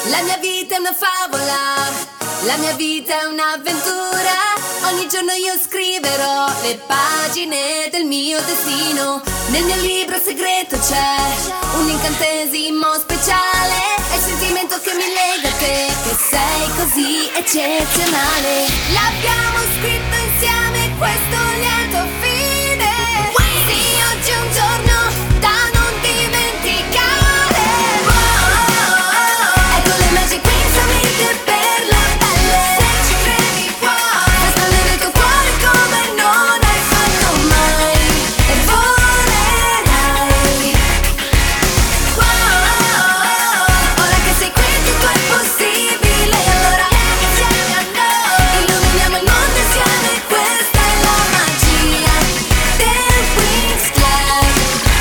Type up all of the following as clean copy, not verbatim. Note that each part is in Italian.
La mia vita è una favola, la mia vita è un'avventura. Ogni giorno io scriverò le pagine del mio destino. Nel mio libro segreto c'è un incantesimo speciale. È il sentimento che mi lega a te, che sei così eccezionale. L'abbiamo scritto insieme questo lieto fine. Sì, oggi è un giorno da non dimenticare. Ecco le magic pensamente per la pelle. Se ci credi puoi espandere il tuo cuore come non hai fatto mai. E volerai. Ora che sei qui tutto è possibile. Allora insieme a noi illuminiamo il mondo insieme. Questa è la magia del Wings Club.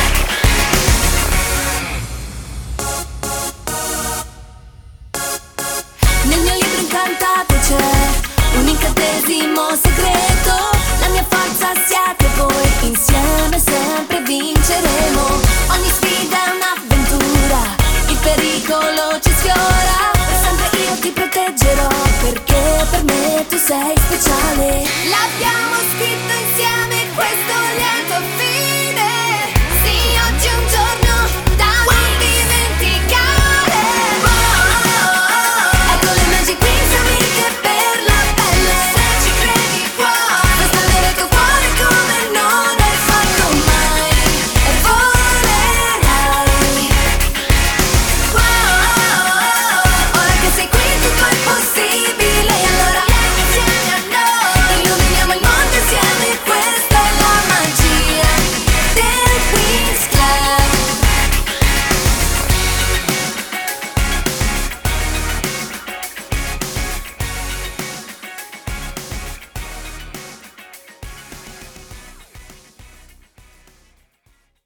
Nel mio libro incantato c'è un incantesimo segreto. La mia forza siete voi, insieme sempre vinceremo. Ogni sfida è un'avventura, il pericolo ci sfiora. Per sempre io ti proteggerò, perché per me tu sei speciale. L'abbiamo scritto insieme